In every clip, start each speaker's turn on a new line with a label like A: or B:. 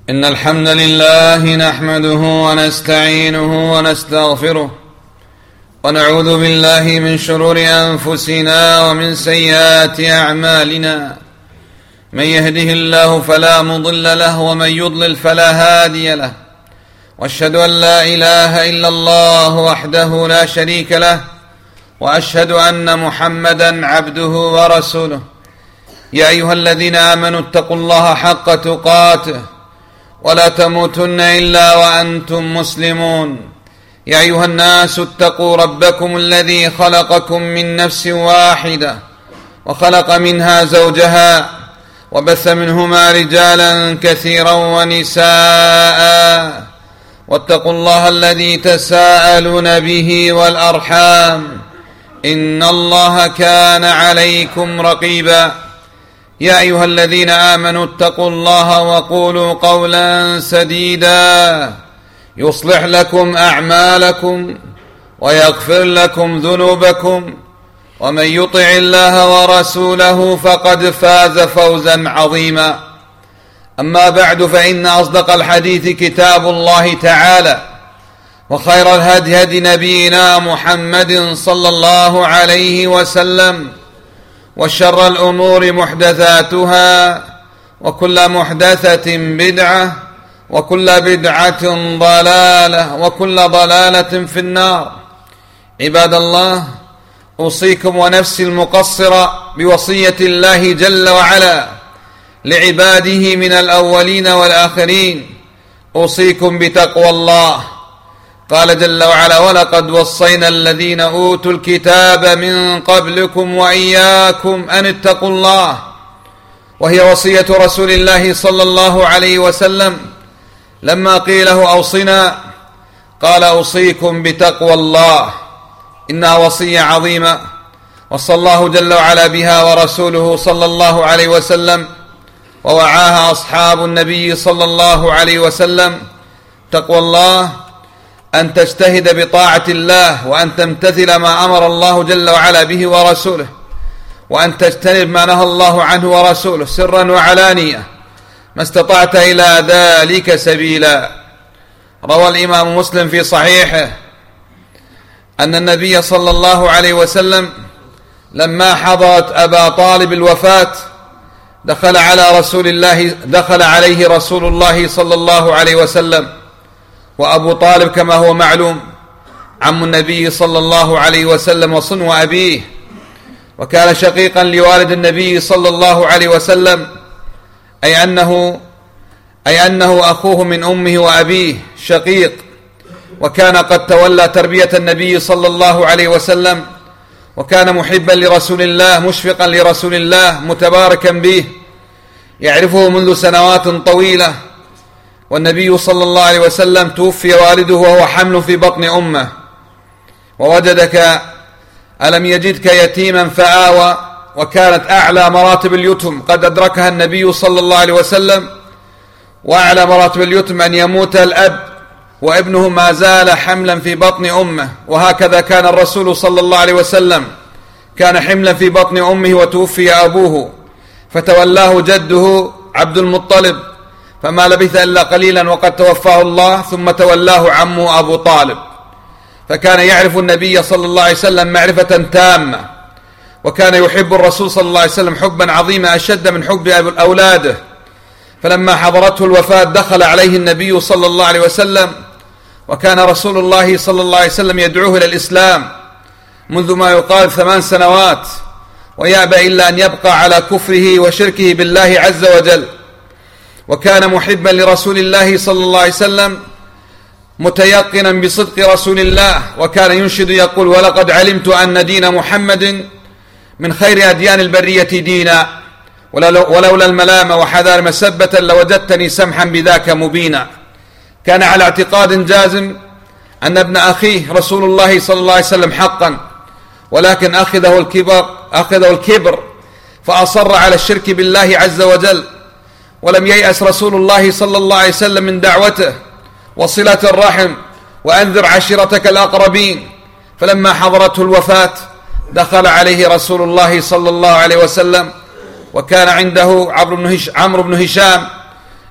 A: إن الحمد لله نحمده ونستعينه ونستغفره ونعوذ بالله من شرور أنفسنا ومن سيئات أعمالنا. من يهده الله فلا مضل له ومن يضلل فلا هادي له، وأشهد أن لا إله إلا الله وحده لا شريك له، وأشهد أن محمدا عبده ورسوله. يا أيها الذين آمنوا اتقوا الله حق تقاته ولا تموتن إلا وأنتم مسلمون. يا أيها الناس اتقوا ربكم الذي خلقكم من نفس واحدة وخلق منها زوجها وبث منهما رجالا كثيرا ونساء، واتقوا الله الذي تساءلون به والأرحام إن الله كان عليكم رقيبا. يا أيها الذين آمنوا اتقوا الله وقولوا قولا سديدا يصلح لكم أعمالكم ويغفر لكم ذنوبكم، ومن يطع الله ورسوله فقد فاز فوزا عظيما. أما بعد، فإن أصدق الحديث كتاب الله تعالى، وخير الهدي هدي نبينا محمد صلى الله عليه وسلم، وشر الأمور محدثاتها، وكل محدثة بدعة، وكل بدعة ضلالة، وكل ضلالة في النار. عباد الله، أوصيكم ونفسي المقصرة بوصية الله جل وعلا لعباده من الأولين والآخرين: أوصيكم بتقوى الله. قال جل وعلا: ولقد وصينا الذين أوتوا الكتاب من قبلكم وإياكم أن اتقوا الله. وهي وصية رسول الله صلى الله عليه وسلم لما قيل له أوصنا قال: أوصيكم بتقوى الله. إنها وصية عظيمة وصى الله جل وعلا بها ورسوله صلى الله عليه وسلم، ووعاها أصحاب النبي صلى الله عليه وسلم. تقوى الله أن تجتهد بطاعة الله، وأن تمتثل ما أمر الله جل وعلا به ورسوله، وأن تجتنب ما نهى الله عنه ورسوله سرا وعلانية ما استطعت إلى ذلك سبيلا. روى الإمام مسلم في صحيحه أن النبي صلى الله عليه وسلم لما حضرت أبا طالب الوفاة دخل عليه رسول الله صلى الله عليه وسلم. وأبو طالب كما هو معلوم عم النبي صلى الله عليه وسلم وصنو أبيه، وكان شقيقا لوالد النبي صلى الله عليه وسلم، أي أنه أخوه من أمه وأبيه شقيق. وكان قد تولى تربية النبي صلى الله عليه وسلم، وكان محبا لرسول الله مشفقا لرسول الله متباركا به، يعرفه منذ سنوات طويلة. والنبي صلى الله عليه وسلم توفي والده وهو حمل في بطن أمه. ووجدك ألم يجدك يتيما فآوى، وكانت أعلى مراتب اليتم قد أدركها النبي صلى الله عليه وسلم. وأعلى مراتب اليتم أن يموت الأب وابنه ما زال حملا في بطن أمه، وهكذا كان الرسول صلى الله عليه وسلم، كان حملا في بطن أمه وتوفي أبوه، فتولاه جده عبد المطلب، فما لبث إلا قليلا وقد توفاه الله، ثم تولاه عمه أبو طالب. فكان يعرف النبي صلى الله عليه وسلم معرفة تامة، وكان يحب الرسول صلى الله عليه وسلم حبا عظيما أشد من حب أولاده. فلما حضرته الوفاة دخل عليه النبي صلى الله عليه وسلم، وكان رسول الله صلى الله عليه وسلم يدعوه إلى الإسلام منذ ما يقال 8 سنوات، ويأبى إلا أن يبقى على كفره وشركه بالله عز وجل. وكان محبا لرسول الله صلى الله عليه وسلم متيقنا بصدق رسول الله، وكان ينشد يقول: ولقد علمت أن دين محمد من خير أديان البرية دينا، ولولا الملامة وحذار مسبة لوجدتني سمحا بذاك مبينا. كان على اعتقاد جازم أن ابن أخيه رسول الله صلى الله عليه وسلم حقا، ولكن أخذه الكبر فأصر على الشرك بالله عز وجل. ولم ييأس رسول الله صلى الله عليه وسلم من دعوته وصلة الرحم، وأنذر عشيرتك الأقربين. فلما حضرته الوفاة دخل عليه رسول الله صلى الله عليه وسلم، وكان عنده عمرو بن هشام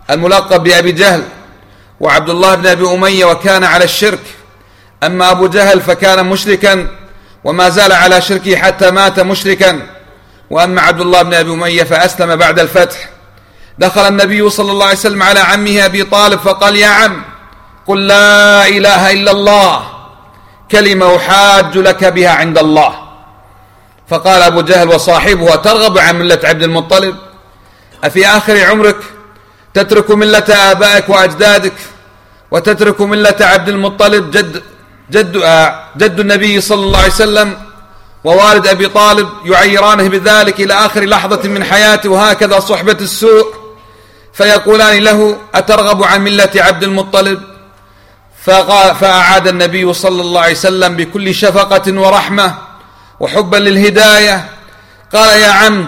A: الملقب بأبي جهل، وعبد الله بن أبي أمية وكان على الشرك. أما أبو جهل فكان مشركا وما زال على شركه حتى مات مشركا، وأما عبد الله بن أبي أمية فأسلم بعد الفتح. دخل النبي صلى الله عليه وسلم على عمه أبي طالب فقال: يا عم، قل لا إله إلا الله، كلمة أحاج لك بها عند الله. فقال أبو جهل وصاحبه: أترغب عن ملة عبد المطلب؟ أفي آخر عمرك تترك ملة آبائك وأجدادك وتترك ملة عبد المطلب جد النبي صلى الله عليه وسلم ووالد أبي طالب يعيرانه بذلك إلى آخر لحظة من حياته، وهكذا صحبة السوء فيقولان له: أترغب عن ملة عبد المطلب؟ فأعاد النبي صلى الله عليه وسلم بكل شفقة ورحمة وحبا للهداية، قال: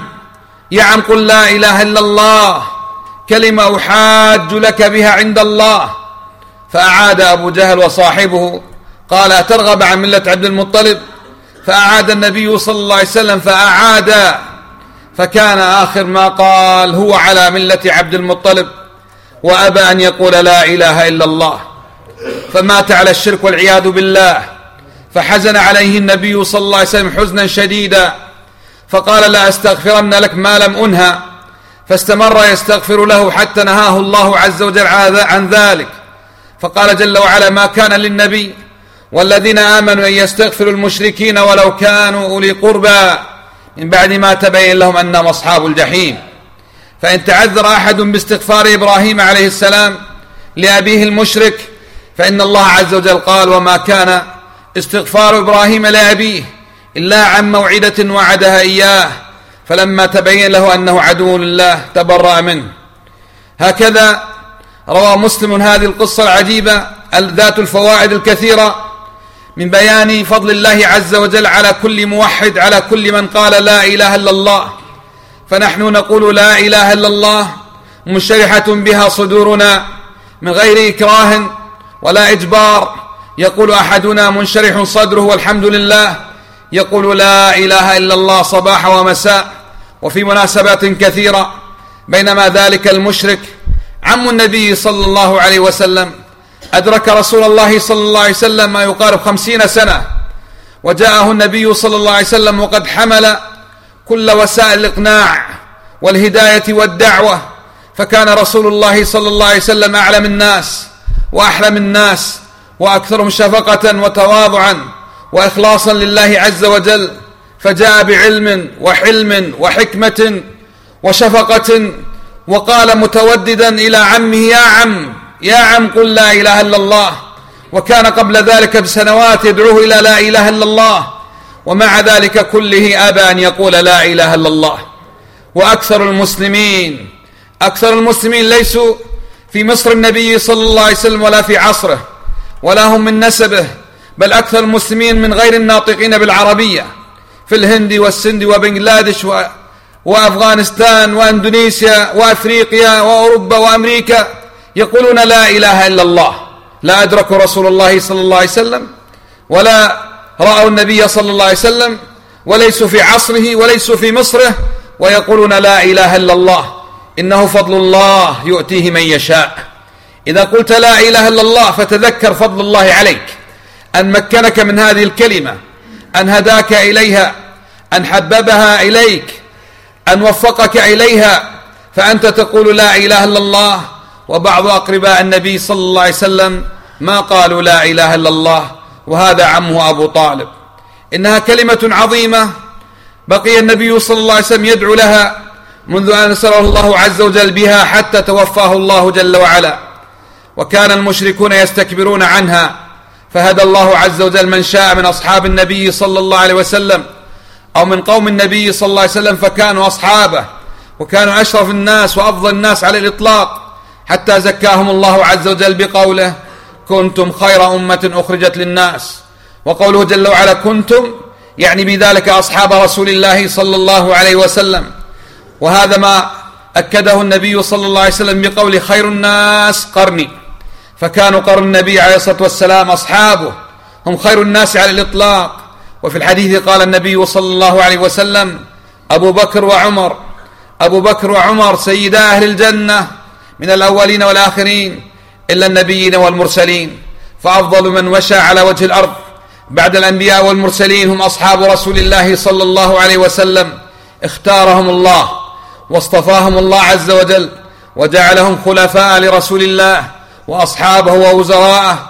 A: يا عم قل لا إله إلا الله، كلمة أحاج لك بها عند الله. فأعاد أبو جهل وصاحبه، قال: أترغب عن ملة عبد المطلب؟ فأعاد النبي صلى الله عليه وسلم فأعاد، فكان آخر ما قال: هو على ملة عبد المطلب، وأبى أن يقول لا إله إلا الله، فمات على الشرك والعياذ بالله. فحزن عليه النبي صلى الله عليه وسلم حزنا شديدا، فقال: لا أستغفرن لك ما لم أنهى. فاستمر يستغفر له حتى نهاه الله عز وجل عن ذلك. فقال جل وعلا: ما كان للنبي والذين آمنوا أن يستغفروا المشركين ولو كانوا أولي قربى من بعد ما تبين لهم أنهم أصحاب الجحيم. فإن تعذر أحد باستغفار إبراهيم عليه السلام لأبيه المشرك فإن الله عز وجل قال: وما كان استغفار إبراهيم لأبيه إلا عن موعدة وعدها إياه فلما تبين له أنه عدو لله تبرأ منه. هكذا روى مسلم هذه القصة العجيبة ذات الفوائد الكثيرة من بيان فضل الله عز وجل على كل موحد، على كل من قال لا إله إلا الله. فنحن نقول لا إله إلا الله منشرحة بها صدورنا من غير إكراه ولا إجبار. يقول أحدنا منشرح صدره والحمد لله، يقول لا إله إلا الله صباح ومساء وفي مناسبات كثيرة. بينما ذلك المشرك عم النبي صلى الله عليه وسلم أدرك رسول الله صلى الله عليه وسلم ما يقارب 50 سنة، وجاءه النبي صلى الله عليه وسلم وقد حمل كل وسائل الإقناع والهداية والدعوة، فكان رسول الله صلى الله عليه وسلم أعلم الناس وأحلم الناس وأكثرهم شفقة وتواضعا وإخلاصا لله عز وجل، فجاء بعلم وحلم وحكمة وشفقة وقال متوددا إلى عمه: يا عم قل لا إله إلا الله. وكان قبل ذلك بسنوات يدعوه إلى لا إله إلا الله، ومع ذلك كله أبى أن يقول لا إله إلا الله. وأكثر المسلمين ليسوا في مصر النبي صلى الله عليه وسلم ولا في عصره ولا هم من نسبه، بل أكثر المسلمين من غير الناطقين بالعربية في الهند والسند وبنغلاديش وأفغانستان وأندونيسيا وأفريقيا وأوروبا وأمريكا يقولون لا إله إلا الله، لا أدركوا رسول الله صلى الله عليه وسلم ولا رأوا النبي صلى الله عليه وسلم وليسوا في عصره وليسوا في مصره، ويقولون لا إله إلا الله، إنه فضل الله يؤتيه من يشاء. إذا قلت لا إله إلا الله فتذكر فضل الله عليك، أن مكنك من هذه الكلمة، أن هداك إليها، أن حببها إليك، أن وفقك إليها، فأنت تقول لا إله إلا الله. وبعض أقرباء النبي صلى الله عليه وسلم ما قالوا لا إله إلا الله، وهذا عمه أبو طالب. إنها كلمة عظيمة بقي النبي صلى الله عليه وسلم يدعو لها منذ أن أرسله الله عز وجل بها حتى توفاه الله جل وعلا، وكان المشركون يستكبرون عنها، فهدى الله عز وجل من شاء من أصحاب النبي صلى الله عليه وسلم أو من قوم النبي صلى الله عليه وسلم فكانوا أصحابه، وكانوا أشرف الناس وأفضل الناس على الإطلاق، حتى زكاهم الله عز وجل بقوله: كنتم خير أمة أخرجت للناس. وقوله جل وعلا كنتم يعني بذلك أصحاب رسول الله صلى الله عليه وسلم، وهذا ما أكده النبي صلى الله عليه وسلم بقول خير الناس قرني، فكانوا قرن النبي عليه الصلاة والسلام أصحابه هم خير الناس على الإطلاق. وفي الحديث قال النبي صلى الله عليه وسلم: أبو بكر وعمر سيدا أهل الجنة من الأولين والآخرين إلا النبيين والمرسلين، فأفضل من مشى على وجه الأرض بعد الأنبياء والمرسلين هم أصحاب رسول الله صلى الله عليه وسلم. اختارهم الله واصطفاهم الله عز وجل وجعلهم خلفاء لرسول الله وأصحابه ووزراءه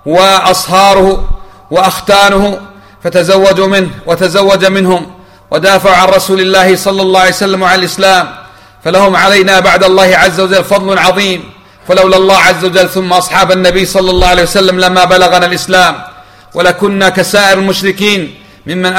A: وأصهاره وأختانه، فتزوجوا منه وتزوج منهم ودافعوا عن رسول الله صلى الله عليه وسلم وعن الإسلام، فلهم علينا بعد الله عز وجل فضل عظيم. فلولا الله عز وجل ثم أصحاب النبي صلى الله عليه وسلم لما بلغنا الإسلام، ولكنا كسائر المشركين ممن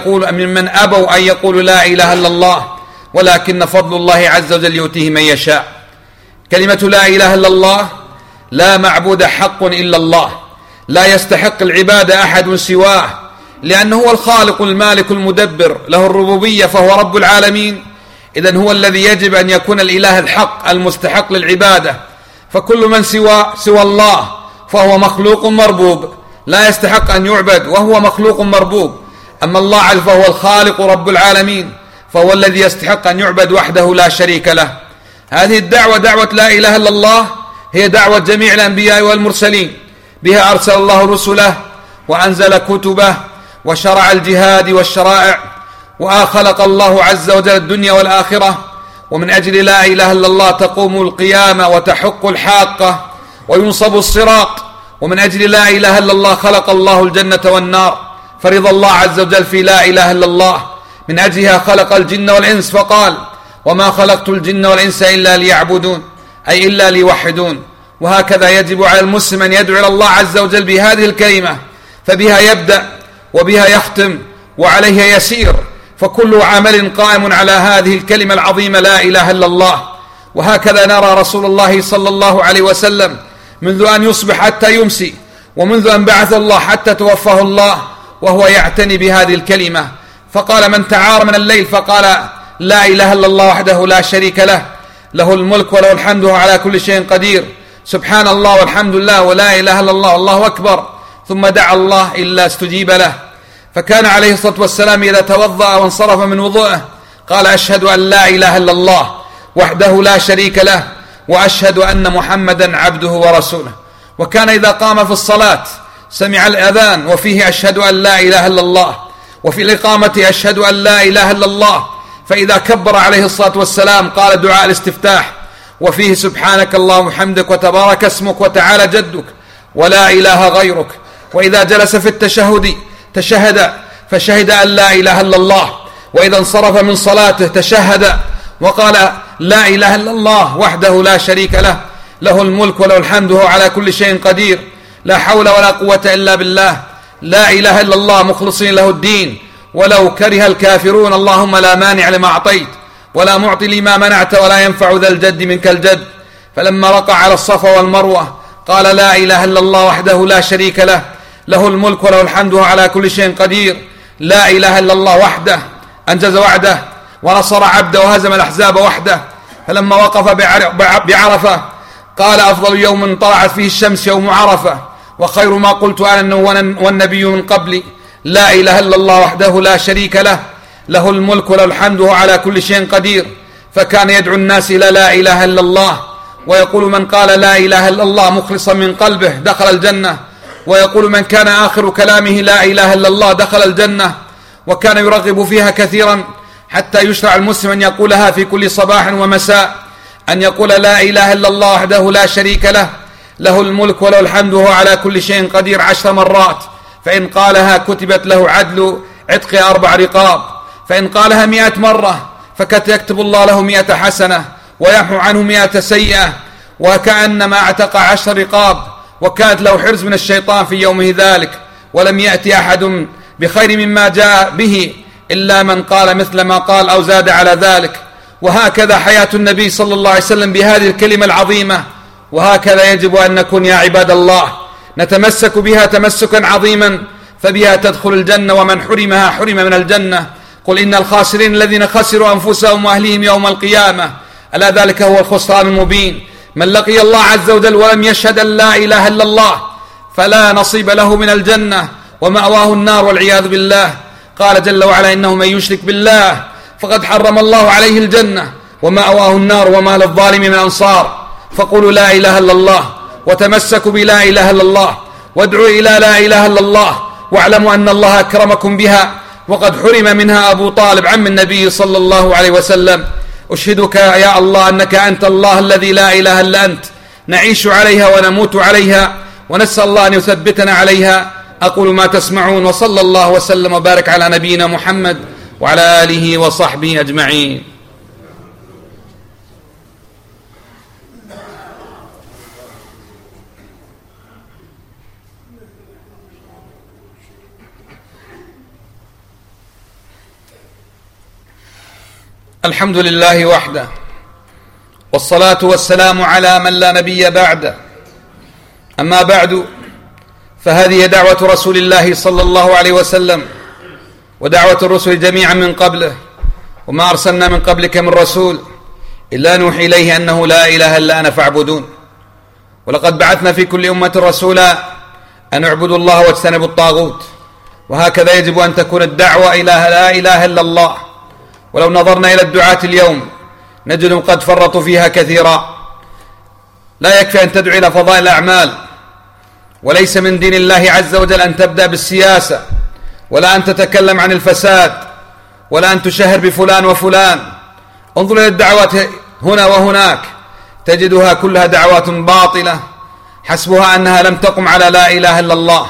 A: أبوا أن يقولوا لا إله إلا الله، ولكن فضل الله عز وجل يؤتيه من يشاء. كلمة لا إله إلا الله، لا معبود حق إلا الله، لا يستحق العبادة أحد سواه، لأنه هو الخالق المالك المدبر، له الربوبية فهو رب العالمين. إذن هو الذي يجب أن يكون الإله الحق المستحق للعبادة، فكل من سوى الله فهو مخلوق مربوب لا يستحق أن يعبد، وهو مخلوق مربوب. أما الله عز فهو الخالق رب العالمين، فهو الذي يستحق أن يعبد وحده لا شريك له. هذه الدعوة دعوة لا إله إلا الله هي دعوة جميع الأنبياء والمرسلين، بها أرسل الله رسله وأنزل كتبه وشرع الجهاد والشرائع، وخلق الله عز وجل الدنيا والآخرة. ومن أجل لا إله إلا الله تقوم القيامة وتحق الحاقة وينصب الصراط. ومن أجل لا إله إلا الله خلق الله الجنة والنار، فرض الله عز وجل في لا إله إلا الله. من أجلها خلق الجن والإنس، فقال وما خلقت الجن والإنس إلا ليعبدون، أي إلا ليوحدون. وهكذا يجب على المسلم أن يدعو إلى الله عز وجل بهذه الكلمة، فبها يبدأ وبها يختم وعليها يسير، فكل عمل قائم على هذه الكلمة العظيمة لا إله إلا الله. وهكذا نرى رسول الله صلى الله عليه وسلم منذ أن يصبح حتى يمسي، ومنذ أن بعث الله حتى توفاه الله وهو يعتني بهذه الكلمة. فقال من تعار من الليل فقال لا إله إلا الله وحده لا شريك له، له الملك وله الحمد وهو على كل شيء قدير، سبحان الله والحمد لله ولا إله إلا الله والله أكبر، ثم دعا الله إلا استجيب له. فكان عليه الصلاة والسلام إذا توضأ وانصرف من وضوءه قال أشهد أن لا إله إلا الله وحده لا شريك له، وأشهد أن محمدا عبده ورسوله. وكان إذا قام في الصلاة سمع الأذان وفيه أشهد أن لا إله إلا الله، وفي الإقامة أشهد أن لا إله إلا الله، فإذا كبر عليه الصلاة والسلام قال دعاء الاستفتاح وفيه سبحانك اللهم وبحمدك وتبارك اسمك وتعالى جدك ولا إله غيرك. وإذا جلس في التشهد تشهد فشهد أن لا إله إلا الله، وإذا انصرف من صلاته تشهد وقال لا إله إلا الله وحده لا شريك له، له الملك وله الحمد وهو على كل شيء قدير، لا حول ولا قوة إلا بالله، لا إله إلا الله مخلصين له الدين ولو كره الكافرون، اللهم لا مانع لما أعطيت ولا معطي لما منعت ولا ينفع ذا الجد منك الجد. فلما رقع على الصفا والمروة قال لا إله إلا الله وحده لا شريك له، له الملك وله الحمد وهو على كل شيء قدير، لا إله إلا الله وحده أنجز وعده ونصر عبده وهزم الأحزاب وحده. فلما وقف بعرفة قال أفضل يوم طلعت فيه الشمس يوم عرفة، وخير ما قلت أنا والنبي من قبلي، لا إله إلا الله وحده لا شريك له، له الملك وله الحمد وهو على كل شيء قدير. فكان يدعو الناس إلى لا إله إلا الله، ويقول من قال لا إله إلا الله مخلصا من قلبه دخل الجنة، ويقول من كان آخر كلامه لا إله إلا الله دخل الجنة. وكان يرغب فيها كثيرا حتى يشرع المسلم أن يقولها في كل صباح ومساء، أن يقول لا إله إلا الله وحده لا شريك له، له الملك وله الحمد وهو على كل شيء قدير 10 مرات، فإن قالها كتبت له عدل عتق 4 رقاب، فإن قالها 100 مرة فيكتب الله له 100 حسنة ويمحو عنه 100 سيئة، وكأنما اعتق 10 رقاب، وكانت له حرز من الشيطان في يومه ذلك. ولم يأتي أحد بخير مما جاء به إلا من قال مثل ما قال أو زاد على ذلك. وهكذا حياة النبي صلى الله عليه وسلم بهذه الكلمة العظيمة، وهكذا يجب أن نكون يا عباد الله، نتمسك بها تمسكا عظيما، فبها تدخل الجنة، ومن حرمها حرم من الجنة. قل إن الخاسرين الذين خسروا أنفسهم وأهليهم يوم القيامة، ألا ذلك هو الخسران المبين. من لقي الله عز وجل ولم يشهد أن لا إله إلا الله فلا نصيب له من الجنة، ومأواه النار والعياذ بالله. قال جل وعلا إنه من يشرك بالله فقد حرم الله عليه الجنة ومأواه النار وما للظالم من أنصار. فقولوا لا إله إلا الله، وتمسكوا بلا إله إلا الله، وادعوا إلى لا إله إلا الله، واعلموا أن الله أكرمكم بها، وقد حرم منها أبو طالب عم النبي صلى الله عليه وسلم. أشهدك يا الله أنك أنت الله الذي لا إله إلا أنت، نعيش عليها ونموت عليها، ونسأل الله أن يثبتنا عليها. أقول ما تسمعون، وصلى الله وسلم وبارك على نبينا محمد وعلى آله وصحبه أجمعين. الحمد لله وحده، والصلاة والسلام على من لا نبي بعده. أما بعد، فهذه دعوة رسول الله صلى الله عليه وسلم، ودعوة الرسل جميعا من قبله، وما أرسلنا من قبلك من رسول إلا نوحي إليه أنه لا إله إلا أنا فاعبدون. ولقد بعثنا في كل أمة رسولا أن اعبدوا الله واجتنبوا الطاغوت، وهكذا يجب أن تكون الدعوة إلى لا إله إلا الله. ولو نظرنا إلى الدعاة اليوم نجدهم قد فرطوا فيها كثيرا. لا يكفي أن تدعو إلى فضائل الأعمال، وليس من دين الله عز وجل أن تبدأ بالسياسة، ولا أن تتكلم عن الفساد، ولا أن تشهر بفلان وفلان. انظر إلى الدعوات هنا وهناك تجدها كلها دعوات باطلة، حسبها أنها لم تقم على لا إله إلا الله.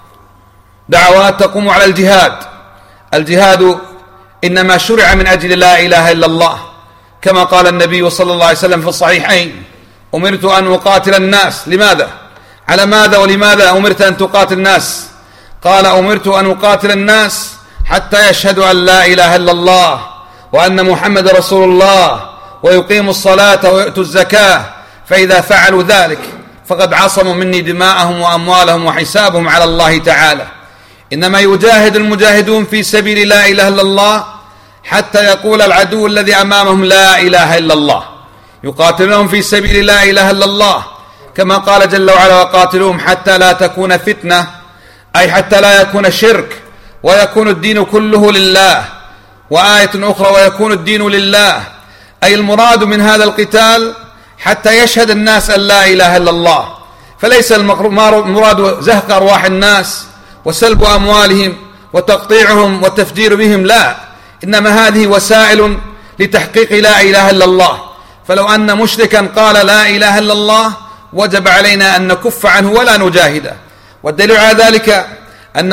A: دعوات تقوم على الجهاد. الجهاد إنما شرع من أجل لا إله إلا الله، كما قال النبي صلى الله عليه وسلم في الصحيحين: أمرت أن أقاتل الناس. لماذا؟ على ماذا ولماذا أمرت أن تقاتل الناس؟ قال: أمرت أن أقاتل الناس حتى يشهدوا أن لا إله إلا الله وأن محمد رسول الله، ويقيموا الصلاة ويؤتوا الزكاة، فإذا فعلوا ذلك فقد عصموا مني دماءهم وأموالهم وحسابهم على الله تعالى. إنما يجاهد المجاهدون في سبيل لا إله إلا الله حتى يقول العدو الذي أمامهم لا إله إلا الله. يقاتلون في سبيل لا إله إلا الله، كما قال جل وعلا: وقاتلوهم حتى لا تكون فتنة، أي حتى لا يكون شرك ويكون الدين كله لله. وآية أخرى: ويكون الدين لله، أي المراد من هذا القتال حتى يشهد الناس أن لا إله إلا الله. فليس المراد زهق أرواح الناس وسلب أموالهم وتقطيعهم والتفجير بهم، لا، إنما هذه وسائل لتحقيق لا إله إلا الله. فلو أن مشركا قال لا إله إلا الله وجب علينا أن نكف عنه ولا نجاهده. والدليل على ذلك أن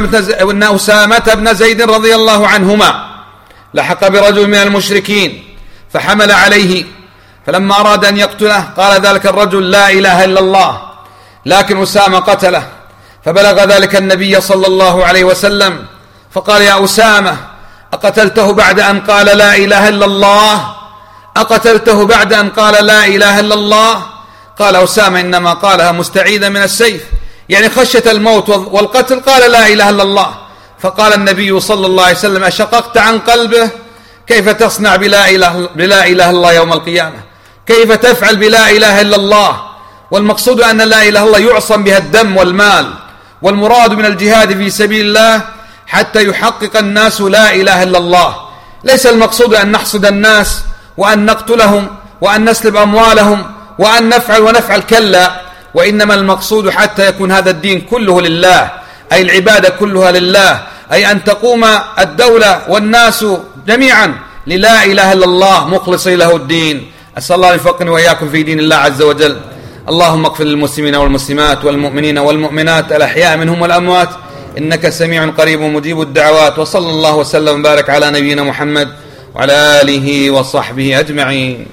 A: أسامة بن زيد رضي الله عنهما لحق برجل من المشركين فحمل عليه، فلما أراد أن يقتله قال ذلك الرجل: لا إله إلا الله، لكن أسامة قتله. فبلغ ذلك النبي صلى الله عليه وسلم فقال: يا أسامة، أقتلته بعد أن قال لا إله إلا الله؟ أقتلته بعد أن قال لا إله إلا الله؟ قال أسامة: إنما قالها مستعيذا من السيف، يعني خشية الموت والقتل، قال لا إله إلا الله. فقال النبي صلى الله عليه وسلم: أشققت عن قلبه؟ كيف تصنع بلا إله إلا الله يوم القيامة؟ كيف تفعل بلا إله إلا الله؟ والمقصود أن لا إله إلا الله يعصم بها الدم والمال، والمراد من الجهاد في سبيل الله حتى يحقق الناس لا إله إلا الله. ليس المقصود أن نحصد الناس وأن نقتلهم وأن نسلب أموالهم وأن نفعل ونفعل، كلا، وإنما المقصود حتى يكون هذا الدين كله لله، أي العبادة كلها لله، أي أن تقوم الدولة والناس جميعا للا إله إلا الله مخلصي له الدين. أسأل الله أن يوفقني وإياكم في دين الله عز وجل. اللهم اغفر للمسلمين والمسلمات والمؤمنين والمؤمنات الأحياء منهم والأموات، إنك سميع قريب مجيب الدعوات. وصلى الله وسلم وبارك على نبينا محمد وعلى آله وصحبه أجمعين.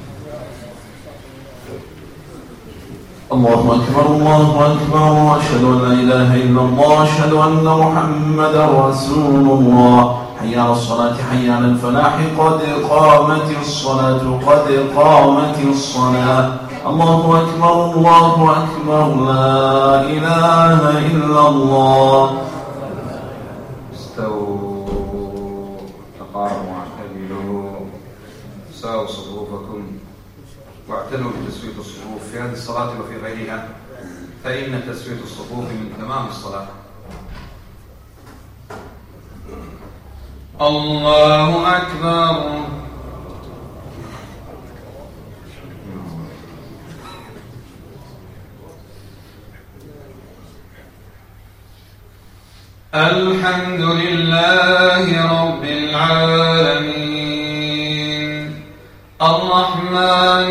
B: الله أكبر الله أكبر، أشهد أن لا إله إلا الله، أشهد أن محمدا رسول الله. حي على الصلاة، حي على الفلاح، قد قامت الصلاة، قد قامت الصلاة. الله أكبر الله أكبر، لا إله إلا الله.
A: استووا، تقاربوا، واعتدلوا، ساووا صفوفكم، واعتنوا بتسوية الصفوف في هذه الصلاة وفي غيرها، فإن تسوية الصفوف من تمام الصلاة. الله أكبر. الحمد لله رب العالمين الرحمن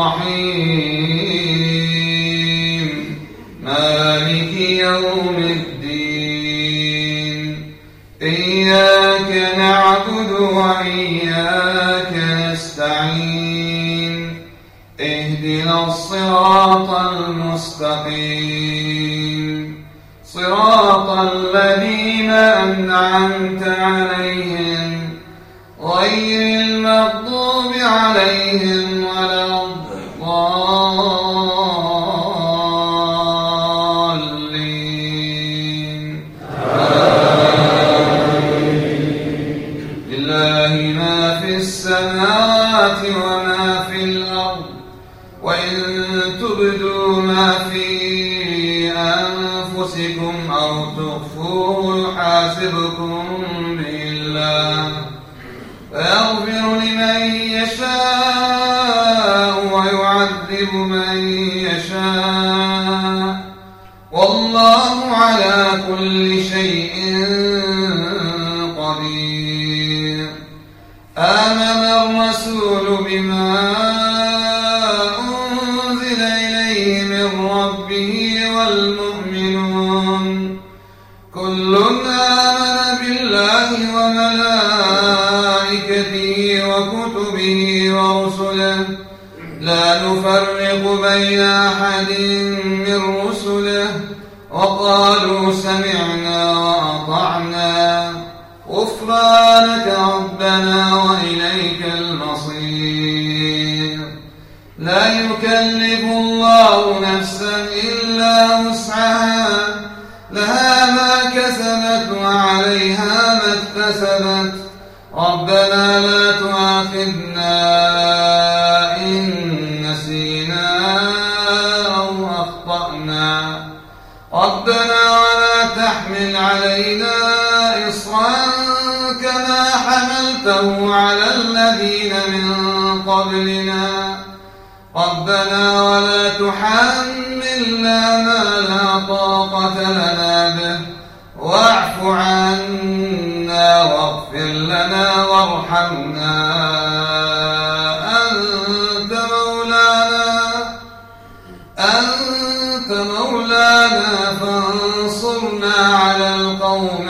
A: الرحيم مالك يوم الدين إياك نعبد وإياك نستعين اهدنا الصراط المستقيم صراط الذين أنعمت عليهم غير المغضوب عليهم ولا الضالين لله ما في السماوات وما في الأرض وإن تبدوا ما في أنفسكم أو تخفوه يحاسبكم به الله فيغفر لمن يشاء ويعذب من يشاء والله على كل شيء قدير آمن الرسول بما أنزل إليه من ربه والمؤمنون كل آمن بالله وملائكته وكتبه ورسله لا نفرق بين أحد من رسله وقالوا سمعنا وأطعنا غفرانك ربنا وإليك المصير لا يكلف الله نفسا إلا وسعها لها ما كسبت وعليها ما اكتسبت ربنا لا تؤاخذنا إن نسينا أو أخطأنا ربنا ولا تحمل علينا إصرا كما حملته على الذين من قبلنا ربنا ولا تحملنا ما لا طاقة لنا به واعف عنا واغفر لنا وارحمنا أنت مولانا فانصرنا على القوم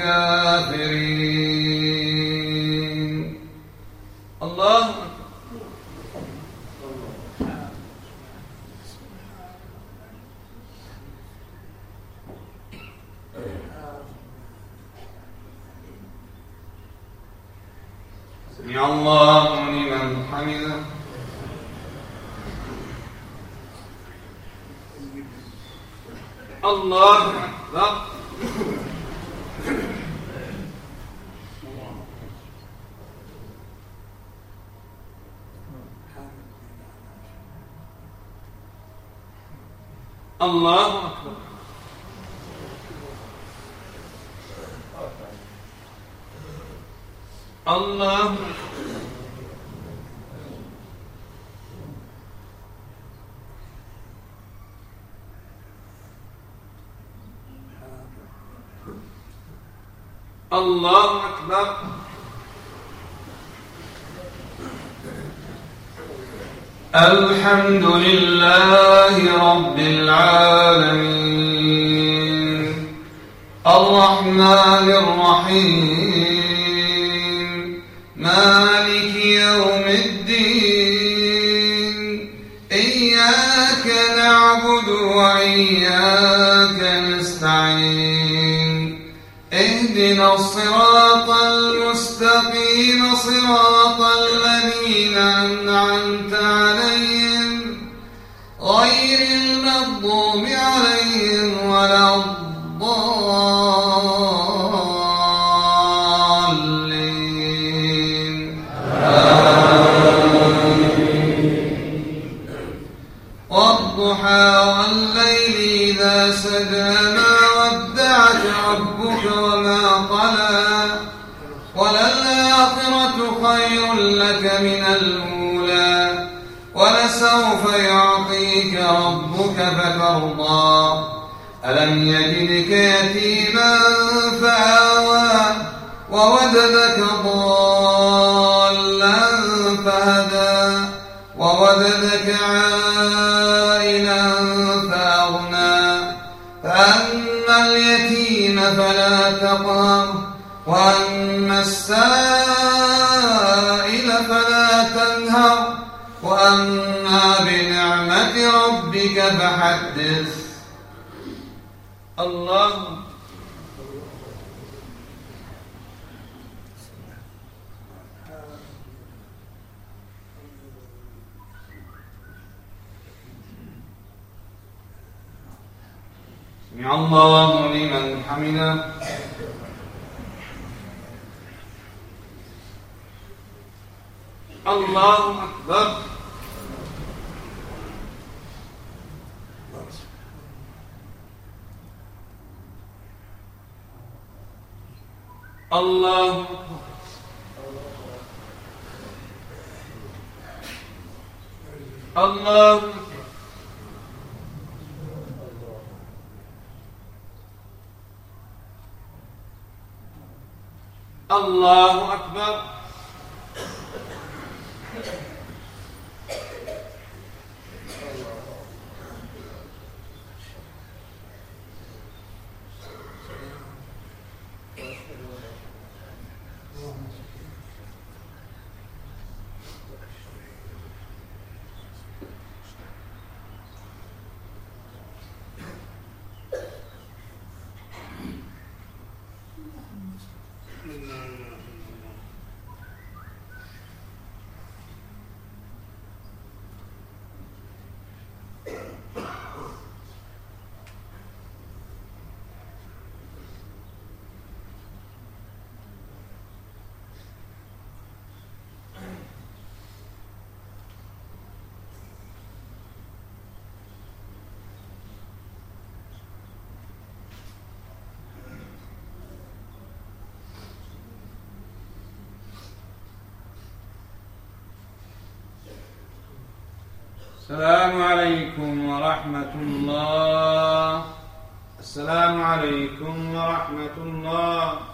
A: الكافرين الله سمع الله لمن حمده الله أكبر الله أكبر الله الله أكبر الحمد لله رب العالمين الرحمن الرحيم مالك يوم الدين إياك نعبد وإياك نستعين اهدنا الصراط المستقيم صراط الذين أنعمت عليهم غير المغضوب عليهم ولا الضالين والضحى والليل إذا سجى ما ودعك ربك وما قلى وللآخرة خير لك من الأولى ولسوف يعطيك ربك فترضى ألم يجدك يتيما فآوى ووجدك ضالا فهدى ووجدك عائلا فأغنى فأما اليتيم فلا تقهر وأما السائل فلا تنهر وأما بنعمة ربك فحدث. الله سمع الله لمن حمده. الله أكبر. الله أكبر. الله أكبر. الله أكبر. السلام عليكم ورحمة الله. السلام عليكم ورحمة الله.